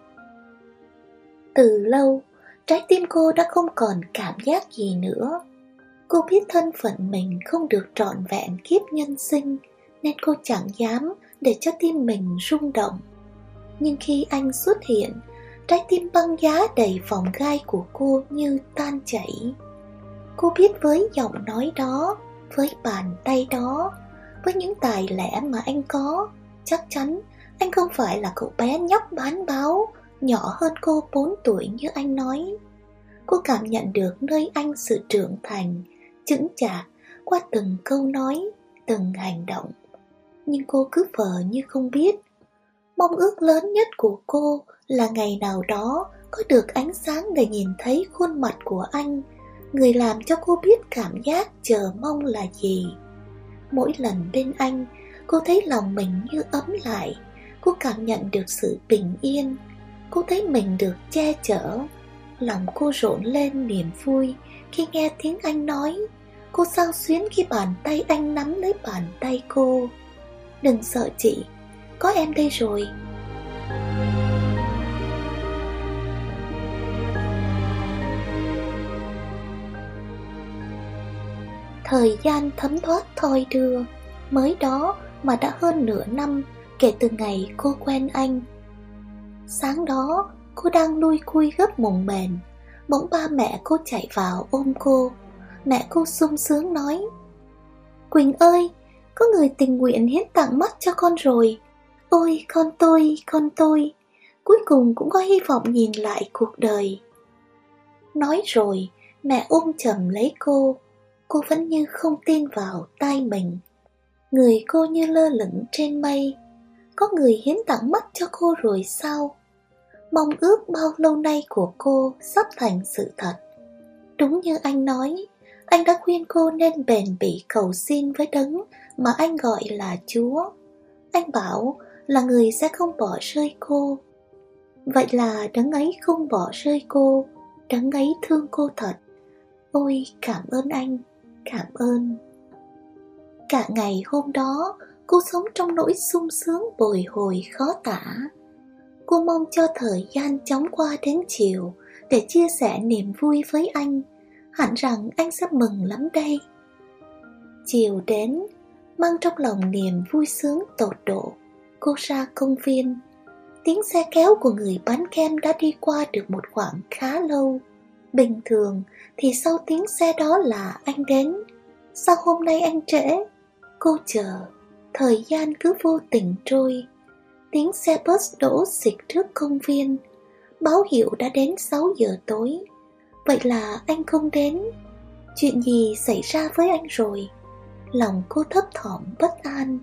Từ lâu, trái tim cô đã không còn cảm giác gì nữa. Cô biết thân phận mình không được trọn vẹn kiếp nhân sinh, nên cô chẳng dám để cho tim mình rung động. Nhưng khi anh xuất hiện, trái tim băng giá đầy vòng gai của cô như tan chảy. Cô biết với giọng nói đó, với bàn tay đó, với những tài lẻ mà anh có, chắc chắn anh không phải là cậu bé nhóc bán báo, nhỏ hơn cô bốn tuổi như anh nói. Cô cảm nhận được nơi anh sự trưởng thành, chững chạc qua từng câu nói, từng hành động. Nhưng cô cứ vờ như không biết. Mong ước lớn nhất của cô là ngày nào đó có được ánh sáng để nhìn thấy khuôn mặt của anh, người làm cho cô biết cảm giác chờ mong là gì. Mỗi lần bên anh, cô thấy lòng mình như ấm lại. Cô cảm nhận được sự bình yên. Cô thấy mình được che chở. Lòng cô rộn lên niềm vui khi nghe tiếng anh nói. Cô xao xuyến khi bàn tay anh nắm lấy bàn tay cô. Đừng sợ chị, có em đây rồi. Thời gian thấm thoát thoi đưa, mới đó mà đã hơn nửa năm kể từ ngày cô quen anh. Sáng đó, cô đang lui cui gấp mùng mền, bỗng ba mẹ cô chạy vào ôm cô. Mẹ cô sung sướng nói: Quỳnh ơi, có người tình nguyện hiến tặng mắt cho con rồi. Ôi con tôi, con tôi, cuối cùng cũng có hy vọng nhìn lại cuộc đời. Nói rồi, mẹ ôm chầm lấy cô. Cô vẫn như không tin vào tai mình. Người cô như lơ lửng trên mây. Có người hiến tặng mắt cho cô rồi sao? Mong ước bao lâu nay của cô sắp thành sự thật. Đúng như anh nói, anh đã khuyên cô nên bền bỉ cầu xin với đấng mà anh gọi là Chúa. Anh bảo là người sẽ không bỏ rơi cô. Vậy là đấng ấy không bỏ rơi cô, đấng ấy thương cô thật. Ôi cảm ơn anh, cảm ơn. Cả ngày hôm đó, cô sống trong nỗi sung sướng bồi hồi khó tả. Cô mong cho thời gian chóng qua đến chiều để chia sẻ niềm vui với anh. Hẳn rằng anh sẽ mừng lắm đây. Chiều đến, mang trong lòng niềm vui sướng tột độ, cô ra công viên. Tiếng xe kéo của người bán kem đã đi qua được một khoảng khá lâu. Bình thường thì sau tiếng xe đó là anh đến. Sao hôm nay anh trễ? Cô chờ, thời gian cứ vô tình trôi. Tiếng xe bus đỗ xịch trước công viên, báo hiệu đã đến sáu giờ tối. Vậy là anh không đến. Chuyện gì xảy ra với anh rồi? Lòng cô thấp thỏm bất an.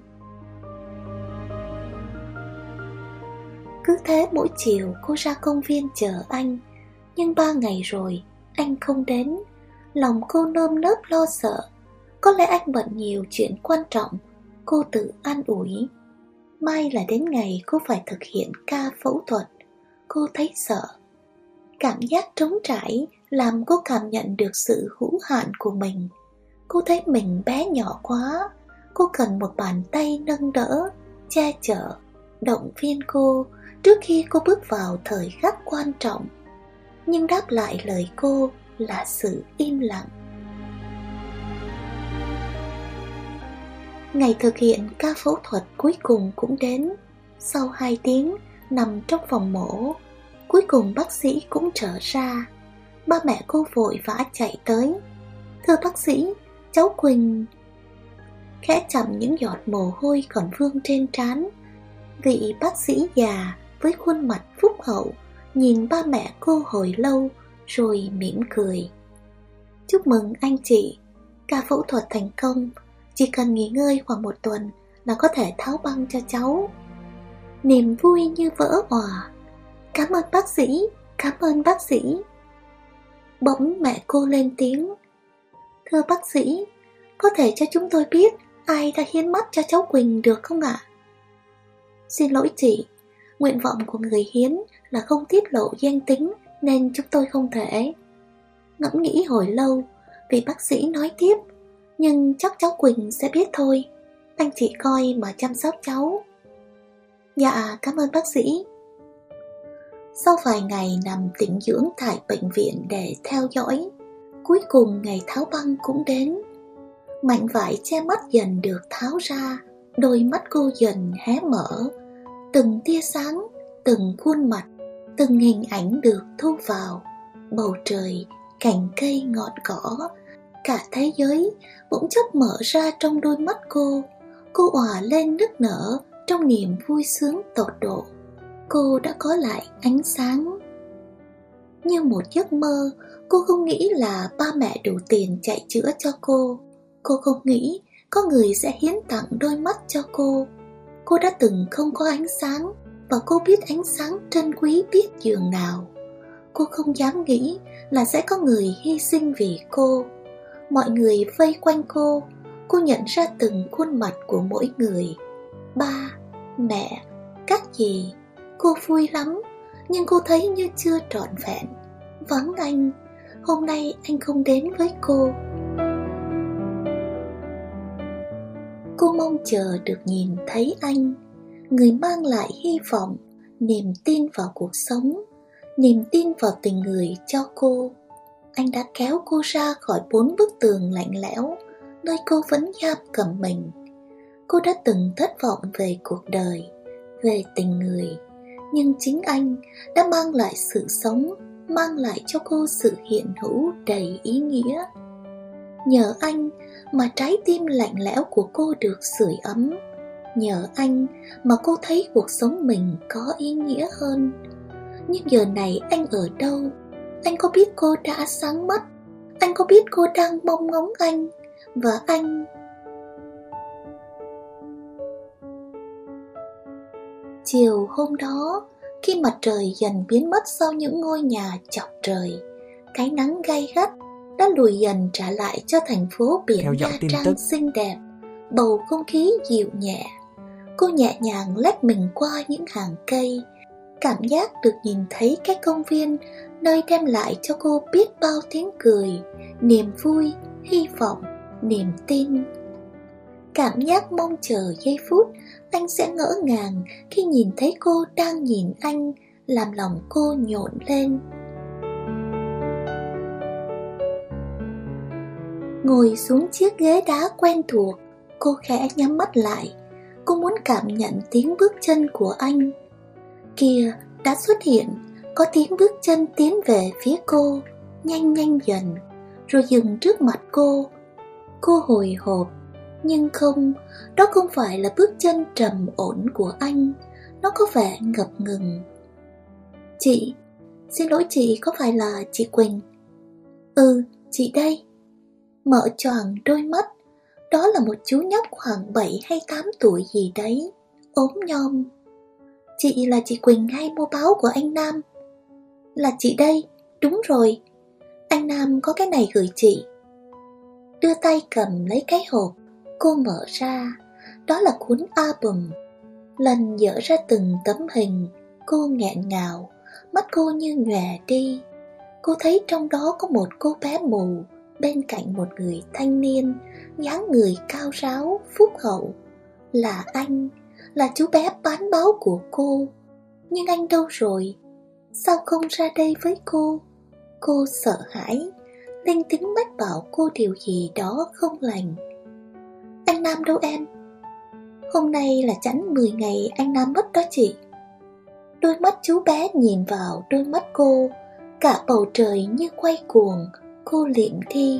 Cứ thế mỗi chiều cô ra công viên chờ anh. Nhưng ba ngày rồi anh không đến. Lòng cô nơm nớp lo sợ. Có lẽ anh bận nhiều chuyện quan trọng. Cô tự an ủi. Mai là đến ngày cô phải thực hiện ca phẫu thuật. Cô thấy sợ. Cảm giác trống trải làm cô cảm nhận được sự hữu hạn của mình. Cô thấy mình bé nhỏ quá. Cô cần một bàn tay nâng đỡ, che chở, động viên cô trước khi cô bước vào thời khắc quan trọng. Nhưng đáp lại lời cô là sự im lặng. Ngày thực hiện ca phẫu thuật cuối cùng cũng đến. Sau hai tiếng nằm trong phòng mổ, cuối cùng bác sĩ cũng trở ra. Ba mẹ cô vội vã chạy tới. Thưa bác sĩ, cháu Quỳnh... Khẽ chậm những giọt mồ hôi còn vương trên trán. Vị bác sĩ già với khuôn mặt phúc hậu nhìn ba mẹ cô hồi lâu rồi mỉm cười. Chúc mừng anh chị, ca phẫu thuật thành công. Chỉ cần nghỉ ngơi khoảng một tuần là có thể tháo băng cho cháu. Niềm vui như vỡ òa. Cảm ơn bác sĩ, cảm ơn bác sĩ. Bỗng mẹ cô lên tiếng. Thưa bác sĩ, có thể cho chúng tôi biết ai đã hiến mắt cho cháu Quỳnh được không ạ? Xin lỗi chị, nguyện vọng của người hiến là không tiết lộ danh tính nên chúng tôi không thể. Ngẫm nghĩ hồi lâu, vị bác sĩ nói tiếp. Nhưng chắc cháu Quỳnh sẽ biết thôi. Anh chị coi mà chăm sóc cháu. Dạ, cảm ơn bác sĩ. Sau vài ngày nằm tĩnh dưỡng tại bệnh viện để theo dõi, cuối cùng ngày tháo băng cũng đến. Mảnh vải che mắt dần được tháo ra, đôi mắt cô dần hé mở. Từng tia sáng, từng khuôn mặt, từng hình ảnh được thu vào. Bầu trời, cành cây ngọn cỏ, cả thế giới bỗng chốc mở ra trong đôi mắt cô. Cô òa lên nức nở trong niềm vui sướng tột độ. Cô đã có lại ánh sáng. Như một giấc mơ, cô không nghĩ là ba mẹ đủ tiền chạy chữa cho cô. Cô không nghĩ có người sẽ hiến tặng đôi mắt cho cô. Cô đã từng không có ánh sáng, và cô biết ánh sáng trân quý biết dường nào. Cô không dám nghĩ là sẽ có người hy sinh vì cô. Mọi người vây quanh cô. Cô nhận ra từng khuôn mặt của mỗi người. Ba, mẹ, các dì. Cô vui lắm. nhưng cô thấy như chưa trọn vẹn. Vắng anh, hôm nay anh không đến với cô. Cô mong chờ được nhìn thấy anh, người mang lại hy vọng, niềm tin vào cuộc sống, niềm tin vào tình người cho cô. Anh đã kéo cô ra khỏi bốn bức tường lạnh lẽo, nơi cô vẫn giam cầm mình. Cô đã từng thất vọng về cuộc đời, về tình người, nhưng chính anh đã mang lại sự sống, mang lại cho cô sự hiện hữu đầy ý nghĩa. Nhờ anh mà trái tim lạnh lẽo của cô được sưởi ấm. Nhờ anh mà cô thấy cuộc sống mình có ý nghĩa hơn. Nhưng giờ này anh ở đâu? Anh có biết cô đã sáng mắt? Anh có biết cô đang mong ngóng anh? Và anh... Chiều hôm đó, khi mặt trời dần biến mất sau những ngôi nhà chọc trời, cái nắng gay gắt đã lùi dần trả lại cho thành phố biển Nha Trang tức. xinh đẹp, bầu không khí dịu nhẹ. Cô nhẹ nhàng lách mình qua những hàng cây, cảm giác được nhìn thấy cái công viên nơi đem lại cho cô biết bao tiếng cười, niềm vui, hy vọng, niềm tin. Cảm giác mong chờ giây phút anh sẽ ngỡ ngàng khi nhìn thấy cô đang nhìn anh, làm lòng cô nhộn lên. Ngồi xuống chiếc ghế đá quen thuộc, cô khẽ nhắm mắt lại. Cô muốn cảm nhận tiếng bước chân của anh. Kìa, đã xuất hiện, có tiếng bước chân tiến về phía cô, nhanh nhanh dần, rồi dừng trước mặt cô. Cô hồi hộp, nhưng không, đó không phải là bước chân trầm ổn của anh, nó có vẻ ngập ngừng. Chị, xin lỗi chị, có phải là chị Quỳnh? Ừ, chị đây. Mở choàng đôi mắt, đó là một chú nhóc khoảng bảy hay tám tuổi gì đấy, ốm nhom. Chị là chị Quỳnh hay mua báo của anh Nam? Là chị đây, đúng rồi. Anh Nam có cái này gửi chị. Đưa tay cầm lấy cái hộp, cô mở ra, đó là cuốn album. Lần dở ra từng tấm hình, cô nghẹn ngào, mắt cô như nhòe đi. Cô thấy trong đó có một cô bé mù, bên cạnh một người thanh niên, dáng người cao ráo, phúc hậu. Là anh, là chú bé bán báo của cô. Nhưng anh đâu rồi? Sao không ra đây với cô? Cô sợ hãi, linh tính mách bảo cô điều gì đó không lành. Anh Nam đâu em? Hôm nay là chẵn mười ngày anh Nam mất đó chị. Đôi mắt chú bé nhìn vào đôi mắt cô, cả bầu trời như quay cuồng, cô liệm đi.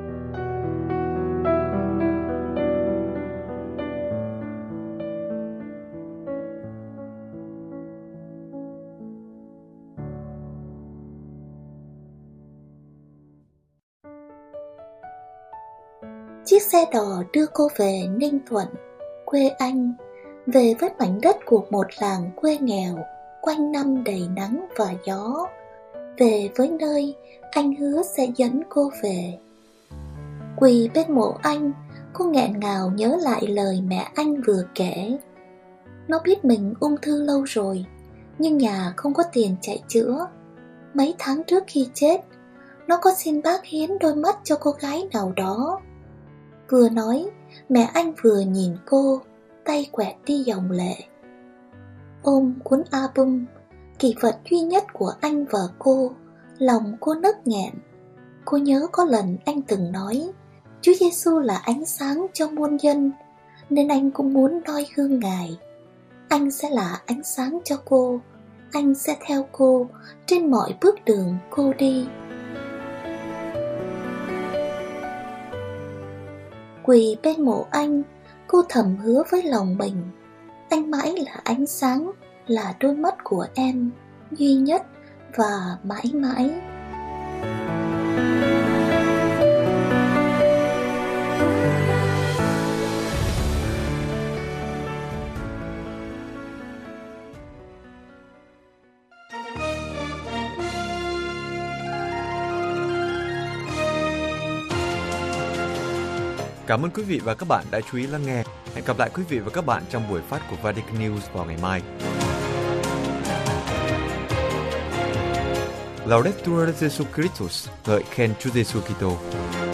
Chiếc xe đò đưa cô về Ninh Thuận, quê anh, về với mảnh đất của một làng quê nghèo, quanh năm đầy nắng và gió, về với nơi anh hứa sẽ dẫn cô về. Quỳ bên mộ anh, cô nghẹn ngào nhớ lại lời mẹ anh vừa kể. Nó biết mình ung thư lâu rồi, nhưng nhà không có tiền chạy chữa. Mấy tháng trước khi chết, nó có xin bác hiến đôi mắt cho cô gái nào đó. Vừa nói, mẹ anh vừa nhìn cô, tay quẹt đi dòng lệ. Ôm cuốn album, kỷ vật duy nhất của anh và cô, lòng cô nức nghẹn. Cô nhớ có lần anh từng nói, Chúa Giêsu là ánh sáng cho muôn dân, nên anh cũng muốn noi gương Ngài. Anh sẽ là ánh sáng cho cô, anh sẽ theo cô trên mọi bước đường cô đi. Quỳ bên mộ anh, cô thầm hứa với lòng mình, anh mãi là ánh sáng, là đôi mắt của em, duy nhất và mãi mãi. Cảm ơn quý vị và các bạn đã chú ý lắng nghe. Hẹn gặp lại quý vị và các bạn trong buổi phát của Vatican News vào ngày mai. Laudetur Jesu Christus, ngợi khen Chúa Giêsu Kitô.